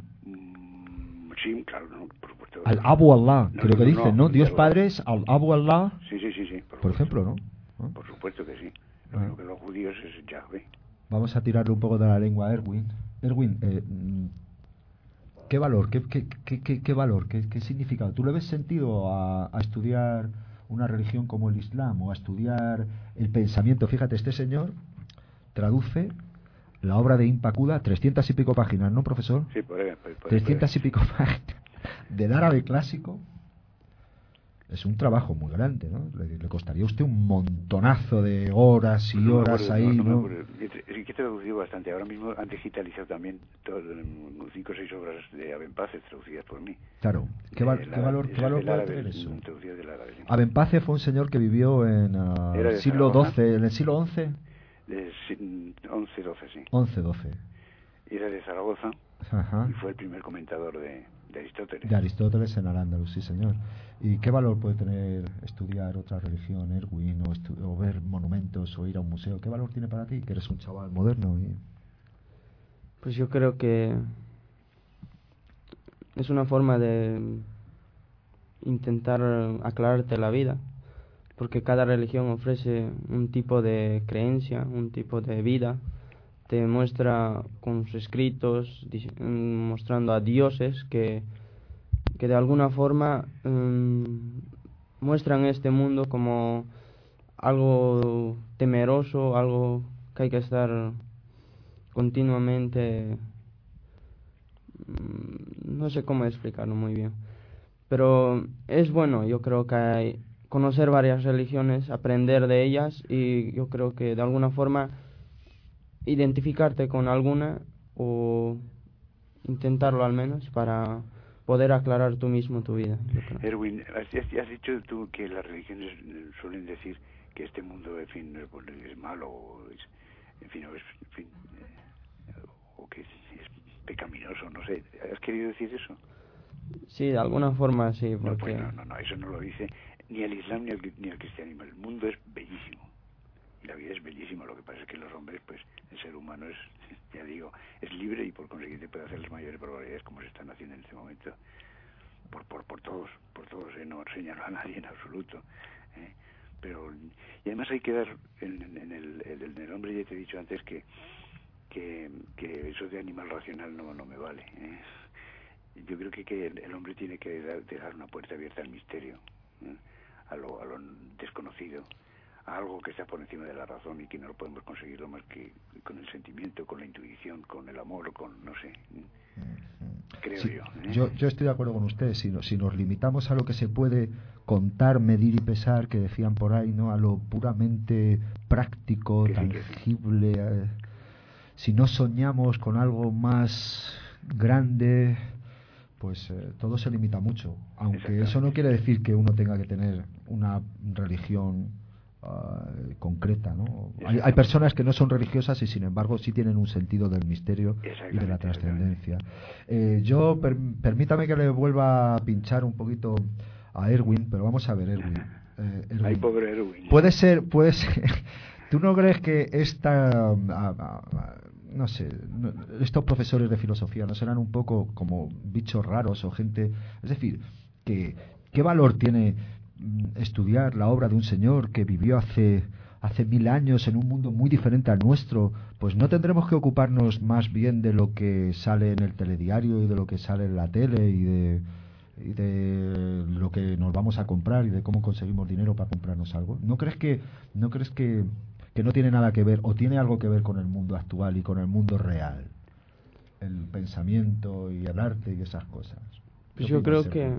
Sí, claro, no, por supuesto. Al Abu Allah, no, creo no, que dicen, no, ¿no? Dios Allah. Padre es al Abu Allah. Sí, sí, sí, sí. Por, por ejemplo, ¿no? ¿no? Por supuesto que sí. Lo ah. único que los judíos es Yahvé. Vamos a tirarle un poco de la lengua a Erwin. Erwin, eh, ¿Qué valor? ¿Qué, qué, qué, qué, qué valor? ¿Qué, ¿Qué significado? ¿Tú le ves sentido a, a estudiar una religión como el Islam o a estudiar el pensamiento? Fíjate, este señor traduce la obra de Impacuda, trescientas y pico páginas, ¿no, profesor? Sí, por ahí. Por, por, trescientas por y pico páginas del árabe clásico. Es un trabajo muy grande, ¿no? Le, le costaría a usted un montonazo de horas y pues no horas acuerdo, ahí, ¿no? ¿no? No, no es que he traducido bastante. Ahora mismo han digitalizado también todo, cinco o seis obras de Abenpace traducidas por mí. Claro. ¿Qué, val, la, ¿qué valor, ¿qué valor puede árabe, tener eso? Traducidas del árabe, sí. Abenpace fue un señor que vivió en uh, el siglo doce, en el siglo once. De once, doce, sí. once, doce. Era de Zaragoza. Ajá. Y fue el primer comentador de, de Aristóteles. De Aristóteles en Al-Ándalus, sí, señor. ¿Y qué valor puede tener estudiar otra religión, Erwin, o, o ver monumentos, o ir a un museo? ¿Qué valor tiene para ti, que eres un chaval moderno? Y... Pues yo creo que es una forma de intentar aclararte la vida, porque cada religión ofrece un tipo de creencia, un tipo de vida. Te muestra con sus escritos, mostrando a dioses que, que de alguna forma um, muestran este mundo como algo temeroso, algo que hay que estar continuamente, um, no sé cómo explicarlo muy bien, pero es bueno, yo creo que hay conocer varias religiones, aprender de ellas, y yo creo que de alguna forma identificarte con alguna o intentarlo al menos para poder aclarar tú mismo tu vida. Erwin, has, has dicho tú que las religiones suelen decir que este mundo, en fin, es malo, o es, en fin, o es, en fin, o que es, es pecaminoso, no sé. ¿Has querido decir eso? Sí, de alguna forma sí, porque... No, pues no, no, no, eso no lo dice ni el Islam ni el, ni el cristianismo. El mundo es bellísimo. Y la vida es bellísima, lo que pasa es que los hombres, pues, el ser humano es, ya digo, es libre y por consiguiente puede hacer las mayores barbaridades como se están haciendo en este momento, por por por todos, por todos, ¿eh? No señalo a nadie en absoluto, ¿eh? Pero, y además hay que dar, en, en, el, en el hombre, ya te he dicho antes que, que, que eso de animal racional no, no me vale, ¿eh? Yo creo que, que el hombre tiene que dar, dejar una puerta abierta al misterio, ¿eh? a, lo, a lo desconocido, algo que está por encima de la razón y que no lo podemos conseguirlo más que con el sentimiento, con la intuición, con el amor, con, no sé, creo sí, yo, ¿eh? yo. Yo estoy de acuerdo con usted, si, no, si nos limitamos a lo que se puede contar, medir y pesar, que decían por ahí, ¿no? A lo puramente práctico, que tangible, sí, que sí. eh, si no soñamos con algo más grande, pues eh, todo se limita mucho, aunque eso no quiere decir que uno tenga que tener una religión Uh, concreta, ¿no? Hay, hay personas que no son religiosas y sin embargo sí tienen un sentido del misterio y de la trascendencia. Eh, yo, per, permítame que le vuelva a pinchar un poquito a Erwin, pero vamos a ver, Erwin. Eh, Erwin. Ay, pobre Erwin. Puede ser, puede ser. ¿Tú no crees que esta, uh, uh, uh, no sé, no, estos profesores de filosofía no serán un poco como bichos raros o gente, es decir, que qué valor tiene estudiar la obra de un señor que vivió hace hace mil años en un mundo muy diferente al nuestro? Pues no tendremos que ocuparnos más bien de lo que sale en el telediario y de lo que sale en la tele y de, y de lo que nos vamos a comprar y de cómo conseguimos dinero para comprarnos algo. ¿No crees que no crees que, que no tiene nada que ver o tiene algo que ver con el mundo actual y con el mundo real? El pensamiento y el arte y esas cosas. Pues yo creo que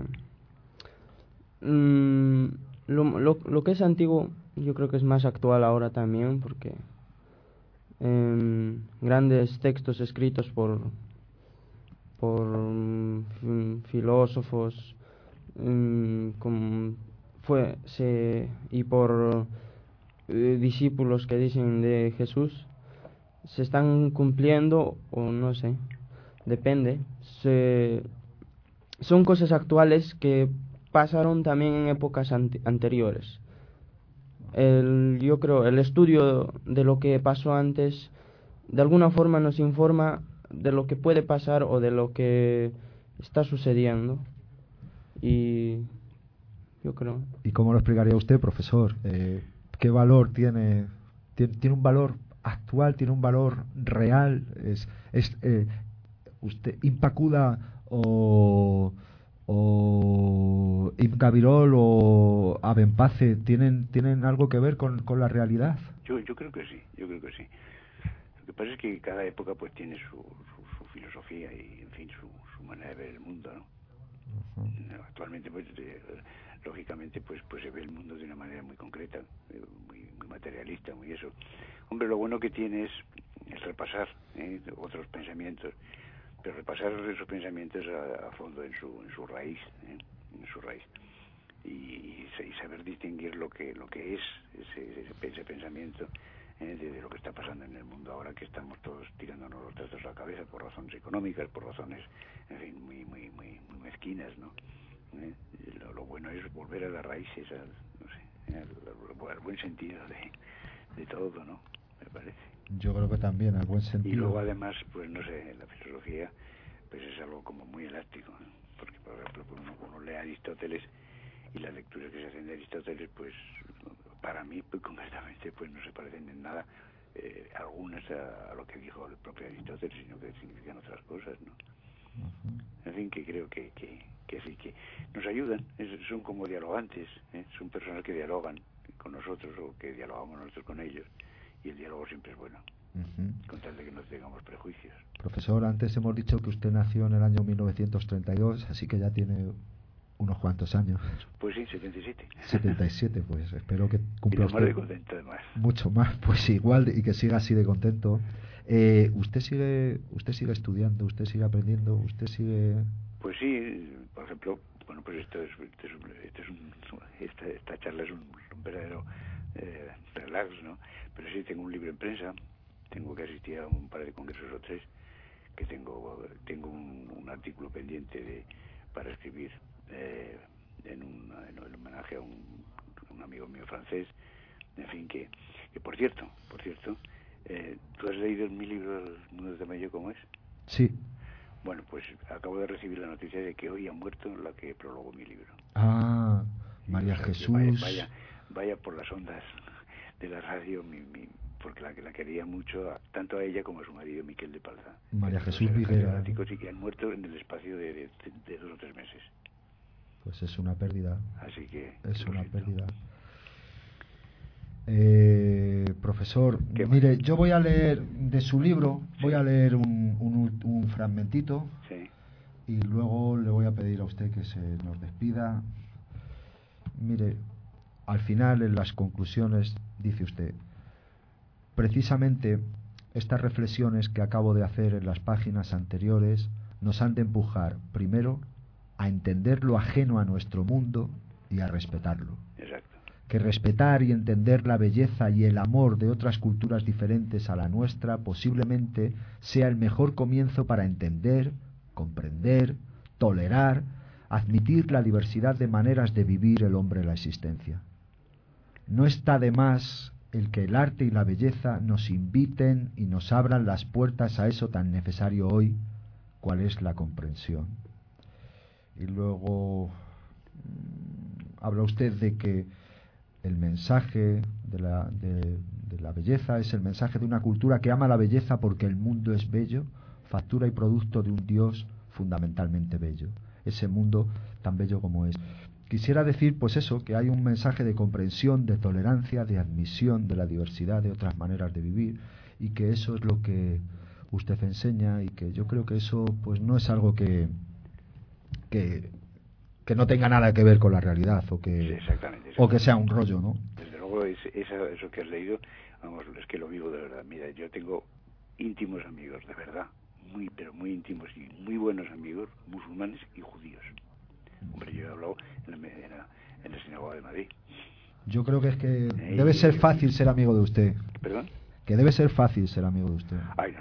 Mm, lo, lo, lo que es antiguo yo creo que es más actual ahora también, porque eh, grandes textos escritos por por um, filósofos um, como fue se, y por eh, discípulos que dicen de Jesús se están cumpliendo, o no sé, depende, se, son cosas actuales que pasaron también en épocas ante- anteriores. El, yo creo el estudio de lo que pasó antes de alguna forma nos informa de lo que puede pasar o de lo que está sucediendo, y yo creo. ¿Y cómo lo explicaría usted, profesor? Eh, ¿Qué valor tiene, tiene? ¿Tiene un valor actual? ¿Tiene un valor real? ¿Es, es eh, usted Impacuda o, o Ibn Gabirol o Abenpace tienen tienen algo que ver con, con la realidad? Yo, yo creo que sí, yo creo que sí. Lo que pasa es que cada época pues tiene su, su, su filosofía y, en fin, su, su manera de ver el mundo, ¿no? Uh-huh. Actualmente, pues, eh, lógicamente, pues, pues se ve el mundo de una manera muy concreta, eh, muy, muy materialista, muy eso. Hombre, lo bueno que tiene es, es repasar ¿eh? otros pensamientos, pero repasar esos pensamientos a, a fondo en su, en su raíz, ¿eh? en su raíz. Y, y, y saber distinguir lo que lo que es ese, ese, ese pensamiento eh, de, de lo que está pasando en el mundo ahora, que estamos todos tirándonos los trastos a la cabeza por razones económicas, por razones, en fin, muy muy muy, muy mezquinas, ¿no? Eh, lo, lo bueno es volver a las raíces, al, no sé, al, al buen sentido de, de todo, ¿no? Me parece. Yo creo que también, al buen sentido. Y luego además, pues no sé, la filosofía pues es algo como muy elástico, ¿no? Porque por ejemplo uno, uno lee a Aristóteles y las lecturas que se hacen de Aristóteles, pues para mí, pues concretamente, pues no se parecen en nada eh, algunas a, a lo que dijo el propio Aristóteles, sino que significan otras cosas, ¿no? Uh-huh. En fin, que creo que, que, que sí, que nos ayudan, es, son como dialogantes, ¿eh? Son personas que dialogan con nosotros o que dialogamos nosotros con ellos, y el diálogo siempre es bueno, uh-huh. con tal de que no tengamos prejuicios. Profesor, antes hemos dicho que usted nació en el año mil novecientos treinta y dos, así que ya tiene unos cuantos años. Pues sí, setenta y siete. setenta y siete, pues espero que cumpla y usted más de contento, además. Mucho más, pues igual, y que siga así de contento. Eh, ¿Usted sigue usted sigue estudiando, usted sigue aprendiendo, usted sigue...? Pues sí, por ejemplo, bueno, pues esto es, esto es, esto es un, esta, esta charla es un, un verdadero eh, relax, ¿no? Pero sí, tengo un libro en prensa, tengo que asistir a un par de congresos o tres, que tengo tengo un, un artículo pendiente de para escribir eh, en, un, en un homenaje a un, un amigo mío francés, en fin, que, que por cierto, por cierto, eh, ¿tú has leído mi libro El mundo de Tamayo cómo es? Sí. Bueno, pues acabo de recibir la noticia de que hoy ha muerto la que prologó mi libro. Ah, María o sea, Jesús. Vaya, vaya, vaya por las ondas de la radio, mi, mi, porque la que la quería mucho, a, tanto a ella como a su marido Miquel de Palza. María Jesús Viguera. Y que han muerto en el espacio de, de, de dos o tres meses. Pues es una pérdida. Así que es una pérdida. Eh, profesor, mire, yo voy a leer de su libro, sí. voy a leer un, un, un fragmentito, sí. y luego le voy a pedir a usted que se nos despida. Mire, al final, en las conclusiones, dice usted: precisamente estas reflexiones que acabo de hacer en las páginas anteriores nos han de empujar, primero, a entender lo ajeno a nuestro mundo y a respetarlo. Exacto. Que respetar y entender la belleza y el amor de otras culturas diferentes a la nuestra posiblemente sea el mejor comienzo para entender, comprender, tolerar, admitir la diversidad de maneras de vivir el hombre en la existencia. No está de más el que el arte y la belleza nos inviten y nos abran las puertas a eso tan necesario hoy, cual es la comprensión. Y luego mmm, habla usted de que el mensaje de la, de, de la belleza es el mensaje de una cultura que ama la belleza porque el mundo es bello, factura y producto de un Dios fundamentalmente bello, ese mundo tan bello como es. Quisiera decir, pues eso, que hay un mensaje de comprensión, de tolerancia, de admisión de la diversidad de otras maneras de vivir, y que eso es lo que usted enseña, y que yo creo que eso pues no es algo que que que no tenga nada que ver con la realidad, o que, sí, exactamente, exactamente. o que sea un rollo, ¿no? Desde luego, es, eso, eso que has leído, vamos, es que lo vivo de verdad. Mira, yo tengo íntimos amigos, de verdad, muy, pero muy íntimos y muy buenos amigos, musulmanes y judíos. Hombre, yo he hablado en la, en la, en la sinagoga de Madrid. Yo creo que es que eh, debe ser fácil ser amigo de usted. ¿Perdón? Que debe ser fácil ser amigo de usted. Ay, no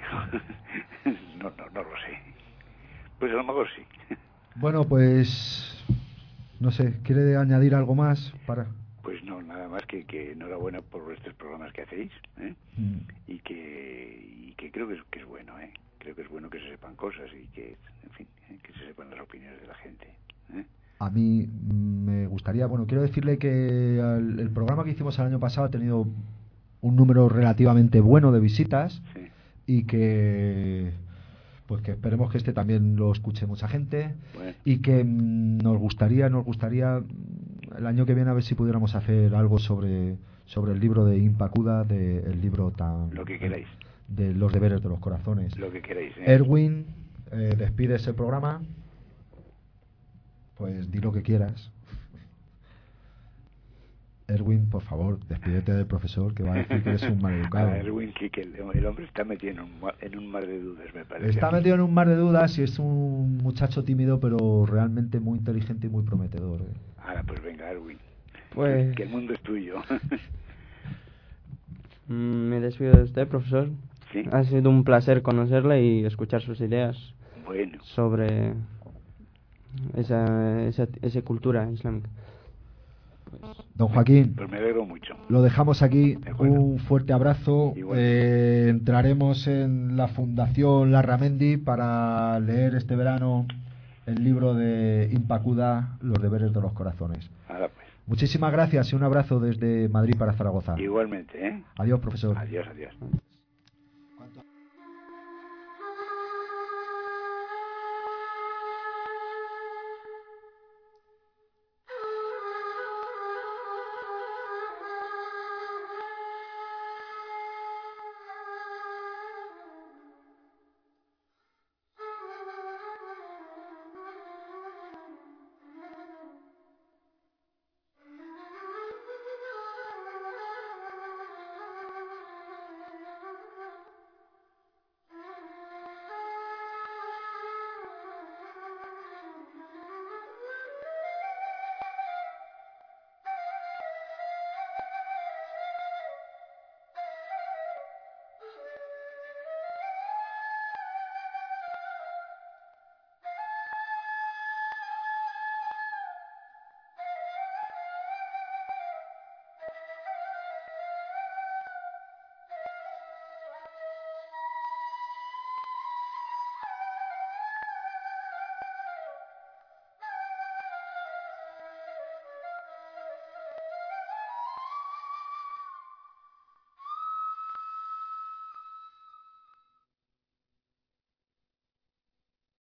sé. no, no, no lo sé. Pues a lo mejor sí. Bueno, pues no sé, ¿quiere añadir algo más para...? Pues no, nada más que, que enhorabuena por estos programas que hacéis, ¿eh? mm. y que y que creo que es, que es bueno, ¿eh? Creo que es bueno que se sepan cosas y que, en fin, ¿eh? que se sepan las opiniones de la gente, ¿eh? A mí me gustaría, bueno, quiero decirle que el, el programa que hicimos el año pasado ha tenido un número relativamente bueno de visitas, sí. y que... pues que esperemos que este también lo escuche mucha gente. Bueno. Y que mm, nos gustaría, nos gustaría mm, el año que viene a ver si pudiéramos hacer algo sobre sobre el libro de Impacuda, de el libro tan Lo que queráis. de los deberes de los corazones. Lo que queráis. ¿eh? Erwin, eh, despides el programa. Pues di lo que quieras. Erwin, por favor, despídete del profesor, que va a decir que eres un maleducado. Ah, Erwin, que, que el, el hombre está metido en un, en un mar de dudas, me parece. Está metido en un mar de dudas y es un muchacho tímido, pero realmente muy inteligente y muy prometedor. ¿eh? Ahora, pues venga, Erwin. Pues... Que el mundo es tuyo. Me despido de usted, profesor. ¿Sí? Ha sido un placer conocerle y escuchar sus ideas Bueno. sobre esa, esa, esa cultura islámica. Don Joaquín, Pues me alegro mucho. lo dejamos aquí. De acuerdo. Un fuerte abrazo. Igual. Eh, entraremos en la Fundación Larramendi para leer este verano el libro de Impacuda, Los deberes de los corazones. Ahora pues. Muchísimas gracias y un abrazo desde Madrid para Zaragoza. Igualmente, ¿eh? Adiós, profesor. Adiós, adiós.